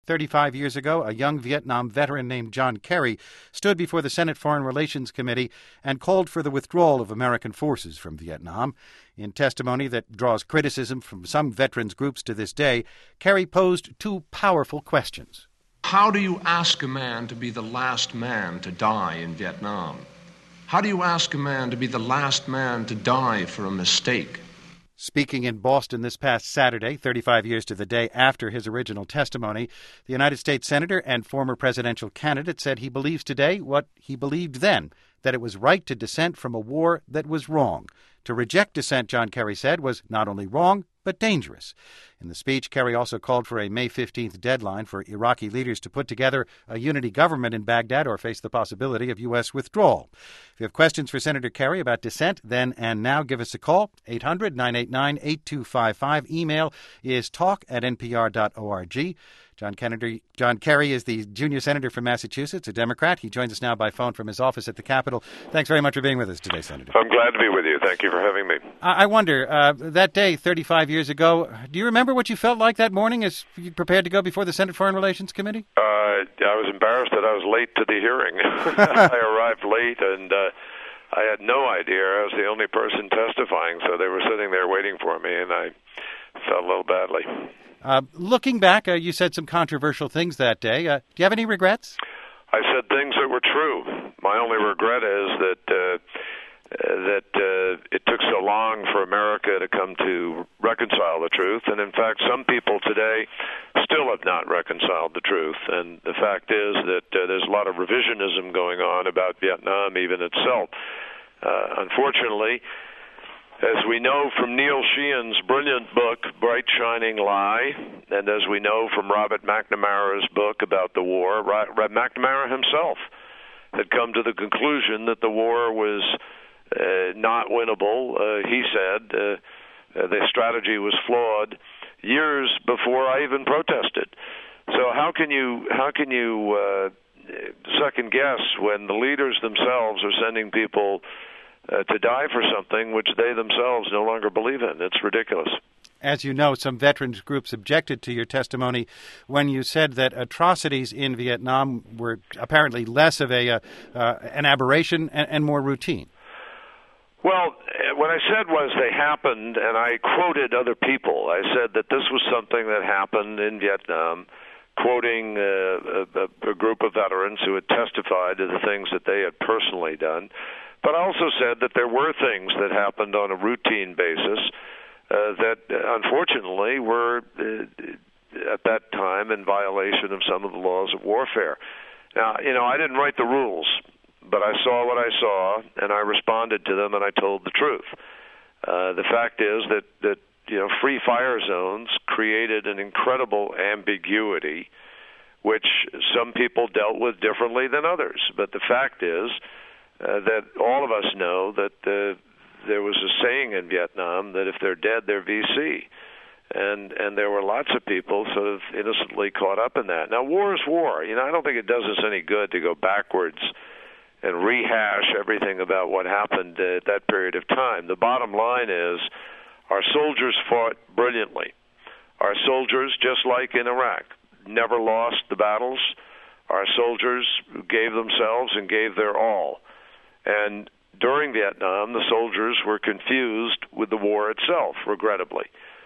35 years ago, a young Vietnam veteran named John Kerry stood before the Senate Foreign Relations Committee and called for the withdrawal of American forces from Vietnam. In testimony that draws criticism from some veterans groups to this day, Kerry posed two powerful questions. How do you ask a man to be the last man to die in Vietnam? How do you ask a man to be the last man to die for a mistake? Speaking in Boston this past Saturday, 35 years to the day after his original testimony, the United States Senator and former presidential candidate said he believes today what he believed then, that it was right to dissent from a war that was wrong. To reject dissent, John Kerry said, was not only wrong, but dangerous. In the speech, Kerry also called for a May 15th deadline for Iraqi leaders to put together a unity government in Baghdad or face the possibility of U.S. withdrawal. If you have questions for Senator Kerry about dissent, then and now, give us a call, 800-989-8255. Email is talk@npr.org. John Kerry is the junior senator from Massachusetts, a Democrat. He joins us now by phone from his office at the Capitol. Thanks very much for being with us today, Senator. I'm glad to be with you. Thank you for having me. I wonder, that day, 35 years ago, do you remember what you felt like that morning as you prepared to go before the Senate Foreign Relations Committee? I was embarrassed that I was late to the hearing. I arrived late, and I had no idea I was the only person testifying, so they were sitting there waiting for me, and I felt a little badly. Looking back, you said some controversial things that day. Do you have any regrets? I said things that were true. My only regret is that it took so long for America to come to reconcile the truth. And in fact, some people today still have not reconciled the truth. And the fact is that there's a lot of revisionism going on about Vietnam even itself. Unfortunately, as we know from Neil Sheehan's brilliant book, Bright Shining Lie, and as we know from Robert McNamara's book about the war, McNamara himself had come to the conclusion that the war was not winnable. He said the strategy was flawed years before I even protested. So how can you second guess when the leaders themselves are sending people to die for something which they themselves no longer believe in? It's ridiculous. As you know, some veterans groups objected to your testimony when you said that atrocities in Vietnam were apparently less of an aberration and more routine. Well, what I said was they happened, and I quoted other people. I said that this was something that happened in Vietnam, quoting a group of veterans who had testified to the things that they had personally done. But I also said that there were things that happened on a routine basis that, unfortunately, were at that time in violation of some of the laws of warfare. Now, I didn't write the rules, but I saw what I saw, and I responded to them, and I told the truth. The fact is that free fire zones created an incredible ambiguity, which some people dealt with differently than others. But the fact is that all of us know that there was a saying in Vietnam that if they're dead, they're VC. And there were lots of people sort of innocently caught up in that. Now, war is war. I don't think it does us any good to go backwards and rehash everything about what happened at that period of time. The bottom line is our soldiers fought brilliantly. Our soldiers, just like in Iraq, never lost the battles. Our soldiers gave themselves and gave their all. And during Vietnam, the soldiers were confused with the war itself, regrettably.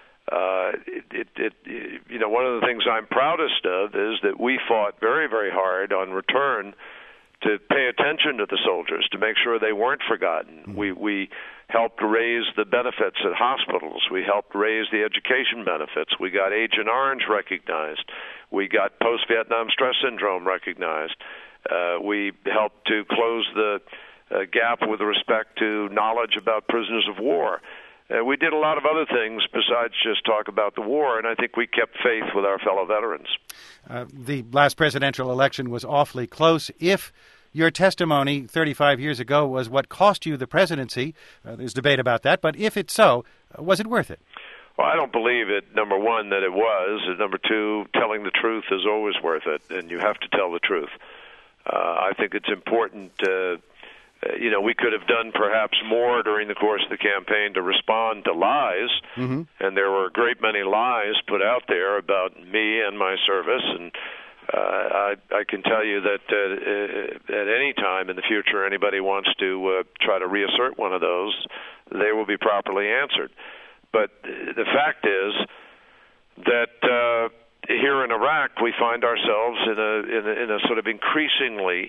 One of the things I'm proudest of is that we fought very, very hard on return to pay attention to the soldiers, to make sure they weren't forgotten. We helped raise the benefits at hospitals. We helped raise the education benefits. We got Agent Orange recognized. We got post-Vietnam stress syndrome recognized. We helped to close the gap with respect to knowledge about prisoners of war. We did a lot of other things besides just talk about the war, and I think we kept faith with our fellow veterans. The last presidential election was awfully close. If your testimony 35 years ago was what cost you the presidency, there's debate about that, but if it's so, was it worth it? Well, I don't believe it, number one, that it was, and number two, telling the truth is always worth it, and you have to tell the truth. I think it's important we could have done perhaps more during the course of the campaign to respond to lies, and there were a great many lies put out there about me and my service, and I can tell you that at any time in the future anybody wants to try to reassert one of those, they will be properly answered. But the fact is that here in Iraq we find ourselves in a sort of increasingly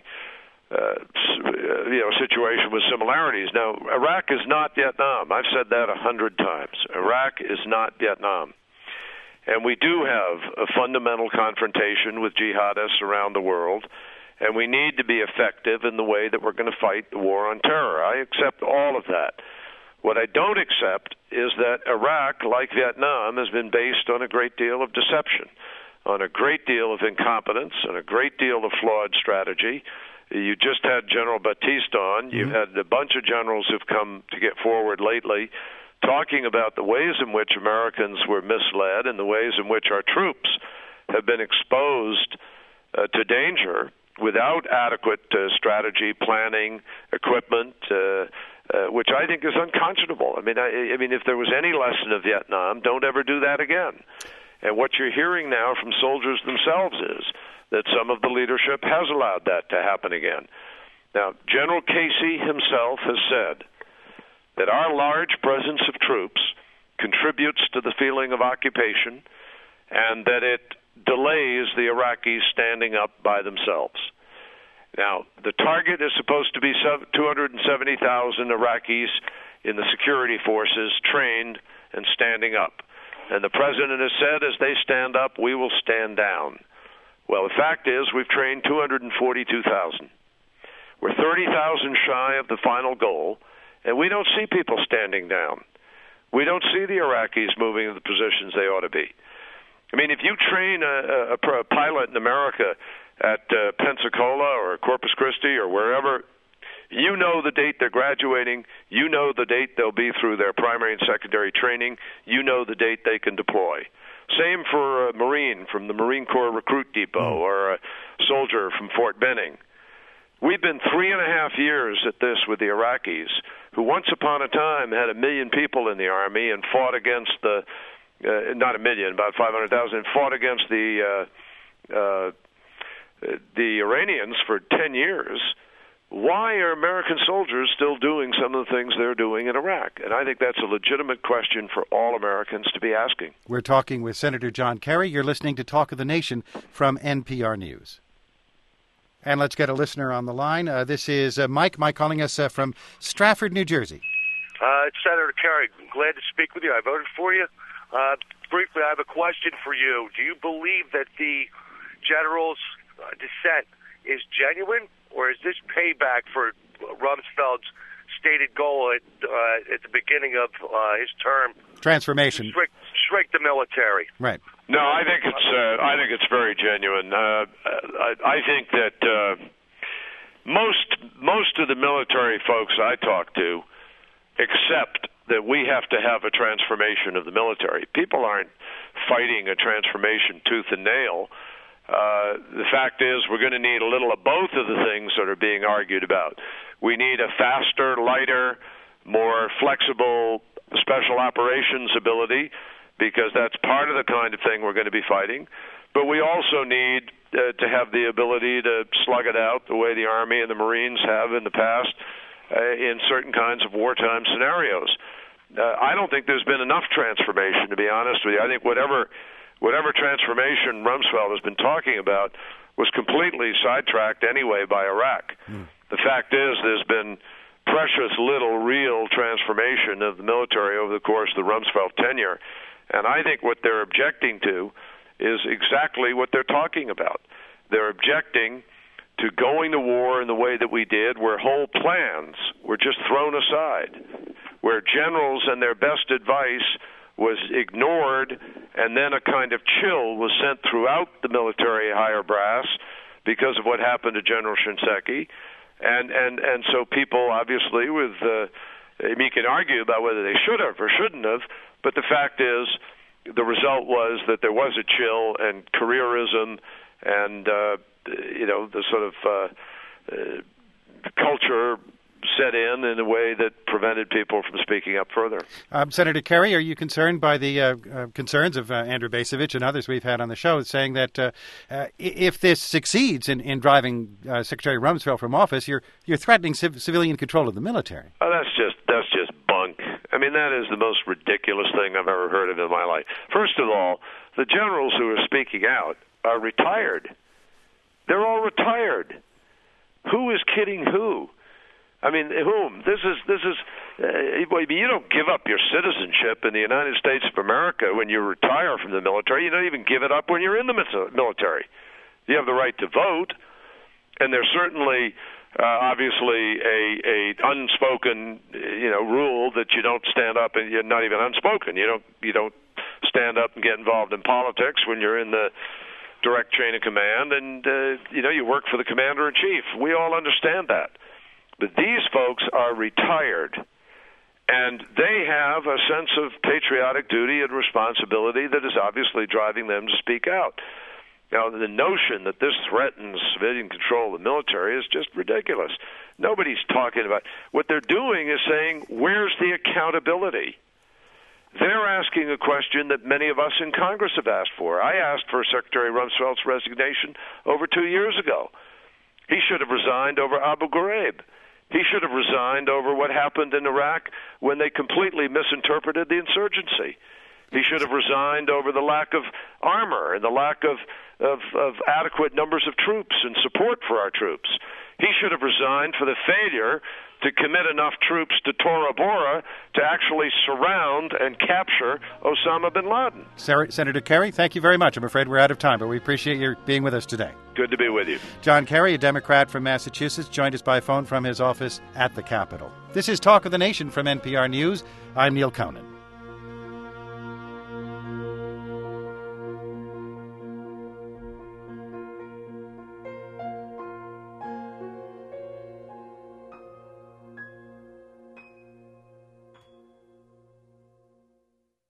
situation with similarities. Now, Iraq is not Vietnam. I've said that 100 times. Iraq is not Vietnam. And we do have a fundamental confrontation with jihadists around the world, and we need to be effective in the way that we're going to fight the war on terror. I accept all of that. What I don't accept is that Iraq, like Vietnam, has been based on a great deal of deception, on a great deal of incompetence, on a great deal of flawed strategy. You just had General Batiste on. You've had a bunch of generals who've come to get forward lately talking about the ways in which Americans were misled and the ways in which our troops have been exposed to danger without adequate strategy, planning, equipment, which I think is unconscionable. I mean, if there was any lesson of Vietnam, don't ever do that again. And what you're hearing now from soldiers themselves is that some of the leadership has allowed that to happen again. Now, General Casey himself has said that our large presence of troops contributes to the feeling of occupation and that it delays the Iraqis standing up by themselves. Now, the target is supposed to be 270,000 Iraqis in the security forces trained and standing up. And the president has said, as they stand up, we will stand down. Well, the fact is we've trained 242,000. We're 30,000 shy of the final goal, and we don't see people standing down. We don't see the Iraqis moving to the positions they ought to be. I mean, if you train a pilot in America at Pensacola or Corpus Christi or wherever, you know the date they're graduating, you know the date they'll be through their primary and secondary training, you know the date they can deploy. Same for a Marine from the Marine Corps Recruit Depot or a soldier from Fort Benning. We've been 3.5 years at this with the Iraqis, who once upon a time had 1 million people in the Army and fought against the, not 1 million, about 500,000, fought against the Iranians for 10 years. Why are American soldiers still doing some of the things they're doing in Iraq? And I think that's a legitimate question for all Americans to be asking. We're talking with Senator John Kerry. You're listening to Talk of the Nation from NPR News. And let's get a listener on the line. This is Mike. Mike calling us from Stratford, New Jersey. It's Senator Kerry. Glad to speak with you. I voted for you. Briefly, I have a question for you. Do you believe that the general's dissent is genuine, or is this payback for Rumsfeld's stated goal at the beginning of his term? Transformation. Shrink the military. Right. No, I think it's very genuine. I think that most of the military folks I talk to accept that we have to have a transformation of the military. People aren't fighting a transformation tooth and nail. The fact is we're going to need a little of both of the things that are being argued about. We need a faster, lighter, more flexible special operations ability, because that's part of the kind of thing we're going to be fighting. But we also need to have the ability to slug it out the way the Army and the Marines have in the past in certain kinds of wartime scenarios. I don't think there's been enough transformation, to be honest with you. I think whatever transformation Rumsfeld has been talking about was completely sidetracked anyway by Iraq. The fact is there's been precious little real transformation of the military over the course of the Rumsfeld tenure. And I think what they're objecting to is exactly what they're talking about. They're objecting to going to war in the way that we did, where whole plans were just thrown aside, where generals and their best advice was ignored, and then a kind of chill was sent throughout the military higher brass because of what happened to General Shinseki. And so people, obviously, you can argue about whether they should have or shouldn't have, but the fact is the result was that there was a chill and careerism and, the sort of culture set in a way that prevented people from speaking up further. Senator Kerry, are you concerned by the concerns of Andrew Bacevich and others we've had on the show, saying that if this succeeds in driving Secretary Rumsfeld from office, you're threatening civilian control of the military? Oh, that's just bunk. I mean, that is the most ridiculous thing I've ever heard of in my life. First of all, the generals who are speaking out are retired. They're all retired. Who is kidding who? I mean, whom? This is. You don't give up your citizenship in the United States of America when you retire from the military. You don't even give it up when you're in the military. You have the right to vote, and there's certainly, obviously, a unspoken, rule that you don't stand up, and you're not even unspoken. You don't stand up and get involved in politics when you're in the direct chain of command, and you work for the commander-in-chief. We all understand that. But these folks are retired, and they have a sense of patriotic duty and responsibility that is obviously driving them to speak out. Now, the notion that this threatens civilian control of the military is just ridiculous. Nobody's talking about. What they're doing is saying, where's the accountability? They're asking a question that many of us in Congress have asked for. I asked for Secretary Rumsfeld's resignation over 2 years ago. He should have resigned over Abu Ghraib. He should have resigned over what happened in Iraq when they completely misinterpreted the insurgency. He should have resigned over the lack of armor and the lack of adequate numbers of troops and support for our troops. He should have resigned for the failure to commit enough troops to Tora Bora to actually surround and capture Osama bin Laden. Senator Kerry, thank you very much. I'm afraid we're out of time, but we appreciate your being with us today. Good to be with you. John Kerry, a Democrat from Massachusetts, joined us by phone from his office at the Capitol. This is Talk of the Nation from NPR News. I'm Neil Conan.